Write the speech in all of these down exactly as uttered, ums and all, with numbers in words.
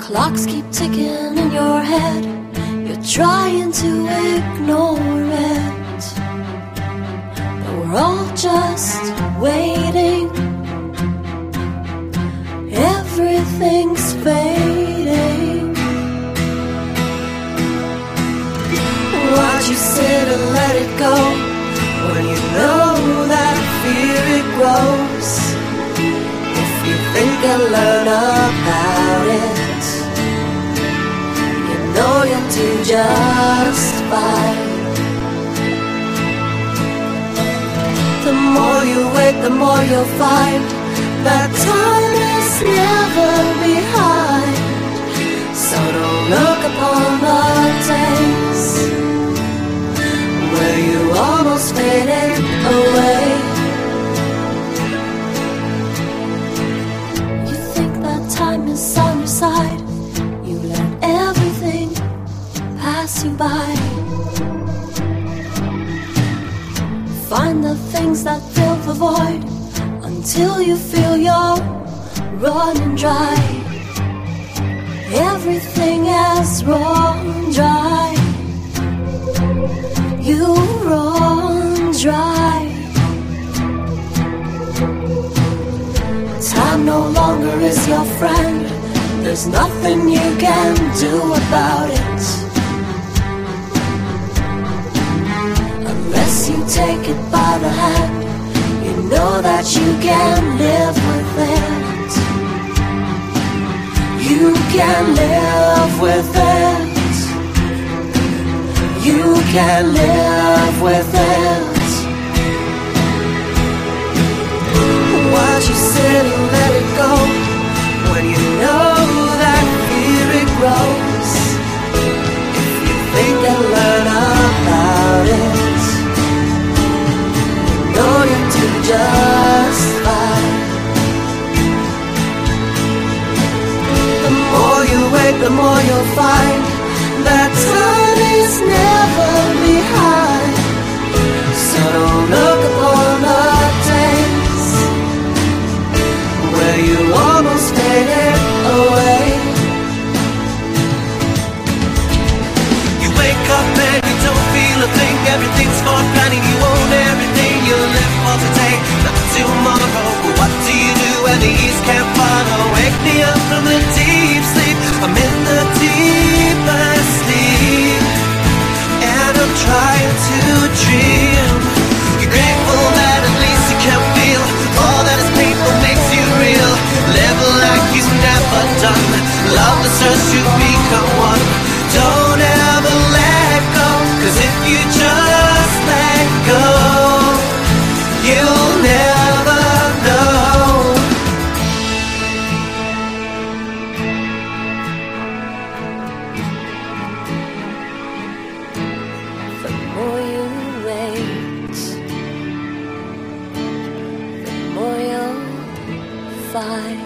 Clocks keep ticking in your head. You're trying to ignore it, but we're all just waiting. Everything's fading. Why'd you sit and let it go when you know that fear it grows? If you think I'll learn about it, you know you'll do just fine. The more you wait, the more you'll find that time is never behind. So don't look upon the days where you almost faded away. You think that time is on your side. You let everything pass you by. Find the things that fill the void until you feel you're running dry. Everything has run dry. You run dry. Time no longer is your friend. There's nothing you can do about it, unless you take it by the hand. You know that you can live with it. You can live with it. You can live with it. Why'd you sit and let it go when you know that fear it grows? If you think I'll learn about it, you know you do just fine. The more you wait, the more you'll find that time is never behind. So don't look upon the days where you almost faded away. You wake up and you don't feel a thing. Everything's for granted. You own everything. You live for today, not tomorrow. But what do you do when the east can't follow? Wake me up from the deep sleep. I'm in the deepest sleep, and I'm trying to dream. You're grateful that at least you can feel all that is painful makes you real. Live like you've never done. Love the search to become one. Don't ever let go, 'cause if you just let go, you'll never know. The more you wait, the more you'll find.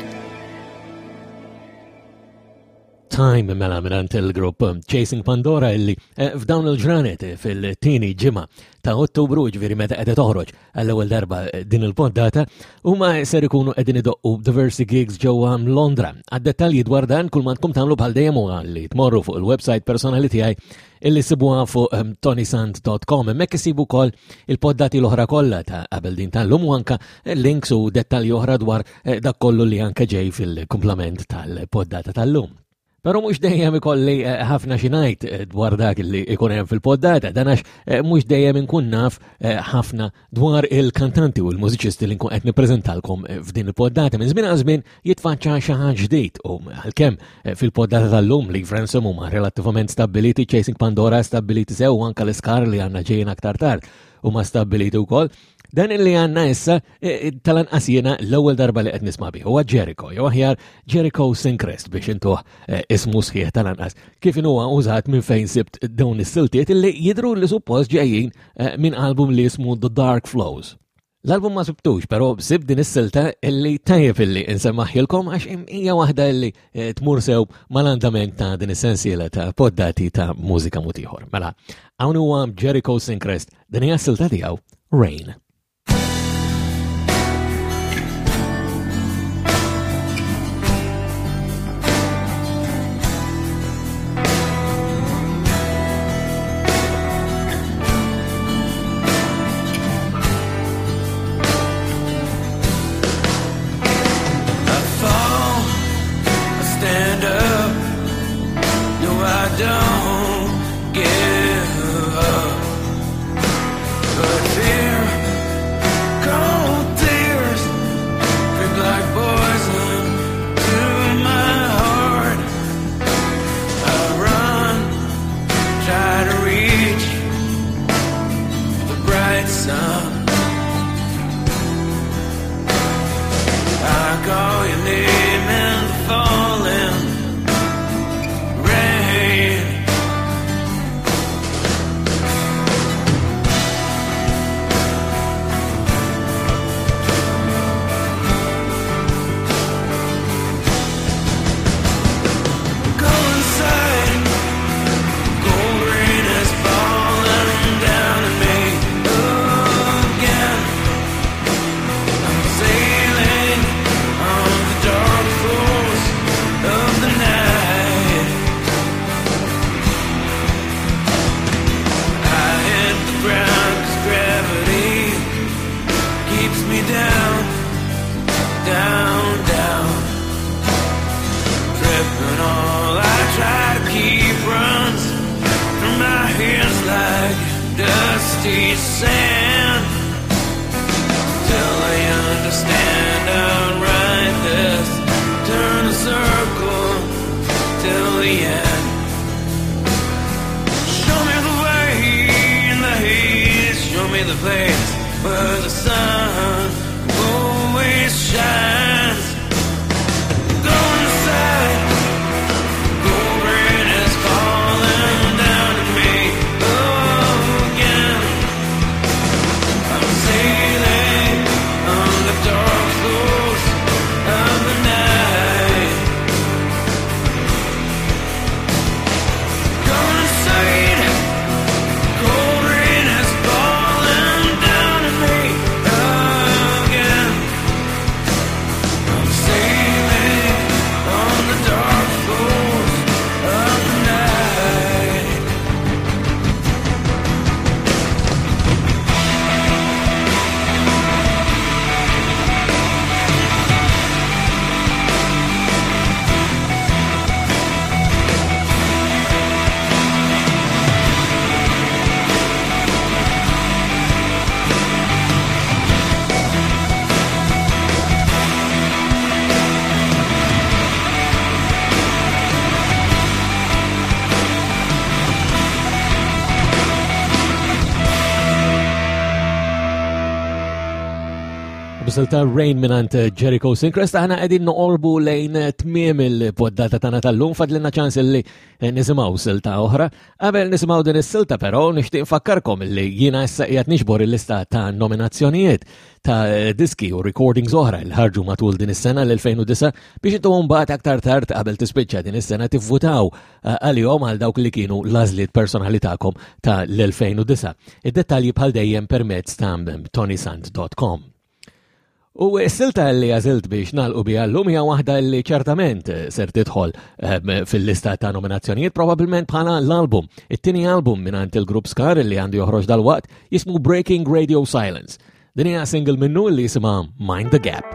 Time mela minant il-grupp Chasing Pandora illi f'dawn il-ġranet fil-tieni ġimgħa ta' Ottubru, ġifieri meta qiegħda toħroġ għall-ewwel darba din il-poddata, huma ser ikunu qegħdin idoqqu diversi gigs ġewwa Londra. Għad-dettalji dwar dan kull ma tkom tagħmlu bħal dejjem huwa li tmorru fuq il-website personali tiegħi illi sibuha fuq tonysant dot com. Hemmhekk isibu wkoll il-poddati l-oħra kollha ta' qabel din tal-lum u anke links u dettalji oħra dwar dak kollu li anke ġej fil-kumplament tal-poddata tal-lum. Pero mux dejjem ikolli ħafna xi ngħid dwar dak li ikun hemm fil-poddata, dan għax mhux dejjem inkun naf ħafna dwar il-kantanti u l-mużiċisti li nkun qed nippreżentalkom f'din il-poddata. Minn żmien għal żmien jitfaċċa xi ħaġa ġdid u għalkemm fil-poddata tal-lum li Ransom huma relattivament stabiliti, Chasing Pandora stabiliti sew anke l-iskar li għandna ġejjin aktar tard huma stabiliti wkoll. Dan illi għanna issa tal-anqas jiena l-ewwel darba li qed nisma' bih huwa Jericho, jew aħjar Jericho Syncrest biex intuh ismu sħiħ tal-anqas. Kif huwa użat minn fejn sibt dawn is-siltiet illi jidhru li suppost ġejjin minn album li ismu The Dark Flows. L-album ma sibtux, però sib din is-silta illi tajjeb illi insemmaħilkom għax hija waħda illi tmur sew mal-andament ta' din is-sensiela ta' poddati ta' mużika mutiħor. Mela, hawn huwa Jericho Syncrest, din hija s-silta tiegħu Rain. name in the falling rain. Go inside. Gold rain is falling down on me again. I'm sailing on the dark floors of the night. I hit the ground 'cause gravity keeps me down, down, down. Tripping all I try to keep runs from my hands like dusty sand. Till I understand I'll write this, turn a circle till the end. Show me the way in the haze, show me the place where the sun always shines. Go inside. Gold rain is falling down on me again. I'm sailing on the dark floors of the night. Go inside. Gold rain is falling down on me again. I'm sailing on the dark floors of the night. Bisalta Rain minant Jericho Sincrest, aħna qegħdin noqorbu lejn tmiem il-poddata tagħna tal-lum, fadlina ċans li nisimgħu silta oħra. Qabel nisimgħu din is-silta però nixtieq nfakkarkom li jiena issa qiegħed nixbor il-lista ta' nominazzjonijiet ta' diski u recordings oħra li ħarġu matul din is-sena l-elfejn u disa biex intom mbagħad aktar tard qabel tispiċċa din is-sena tivvutaw għalihom għal dawk li kienu l-għażliet personali tagħkom ta' l-elfejn u disa. Id-dettalji bħal dejjem permezz ta' tonysant dot com. U s-silta li għazilt biex nalqu bija l-lum hija waħda li ċertament ser tidħol fil-lista ta' nominazzjonijiet probabilment bħala l-album. It-tieni album minant il-grupp Scar li għandu joħroġ dal-waqt jismu Breaking Radio Silence. Din hija single minnu li jisimha Mind the Gap.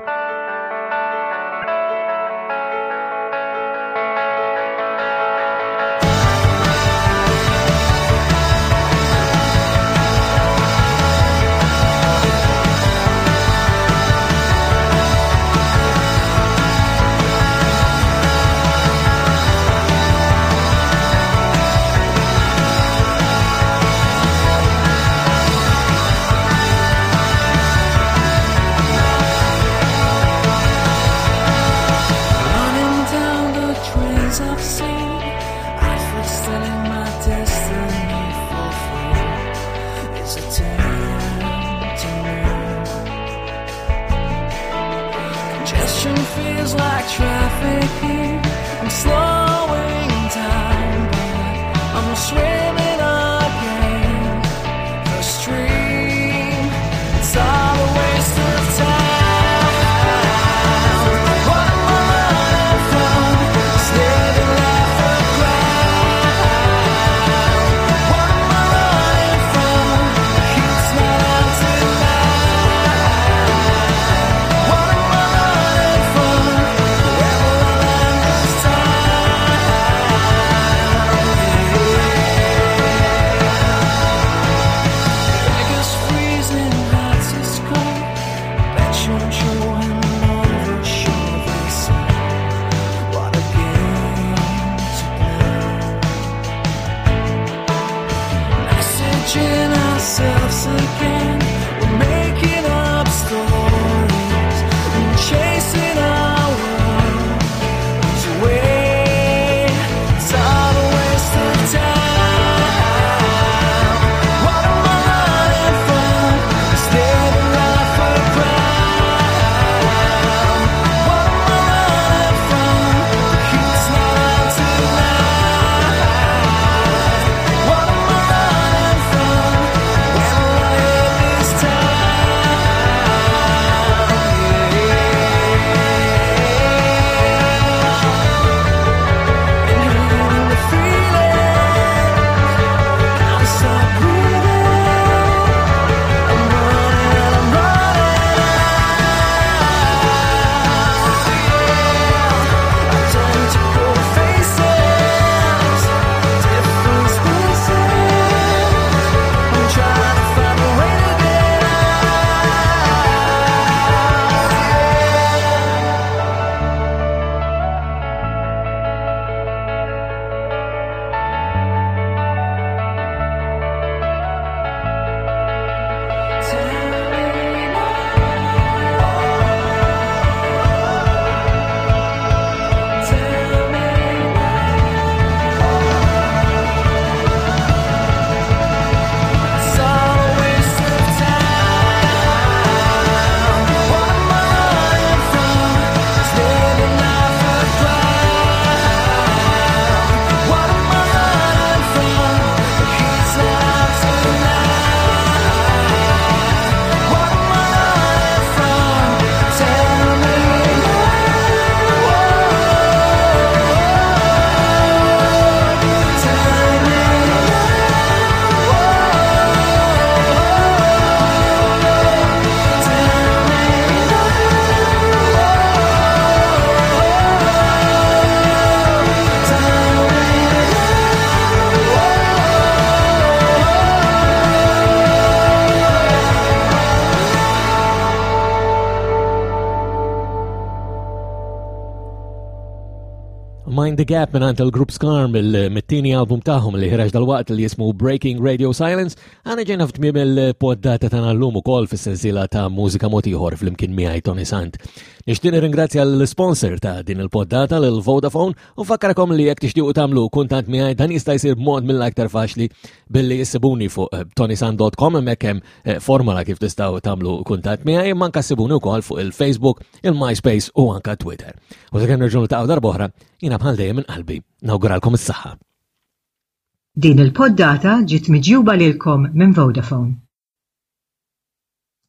Mind the Gap minant il-Grupp Scar mill-mittini album tagħhom li ħireġ dal-waqt li jismu Breaking Radio Silence, għana ġejna f'tmiem il-poddata tagħna llum ukoll fis-sensiela ta' mużika mod ieħor flimkien miegħi Tony Sant. Nixtieq nirringrazzja l-sponsor ta' din il-poddata lil Vodafone u fakkarakom li jekk tixtiequ tagħmlu kuntatt miegħi dan jista' jsir b'mod mill-aktar faċli billi issibuni fuq tonysant dot com hemmhekk hemm formola kif tistgħu tagħmlu kuntatt miegħi imma anke ssibuni wkoll fuq il-Facebook, il-MySpace u anke Twitter. U sakemm nerġgħu niltaqgħu darb'oħra jiena bħal dejjem minn qalbi nawguralkom is-saħħa. Din il-poddata ġiet miġjuba lilkom minn Vodafone.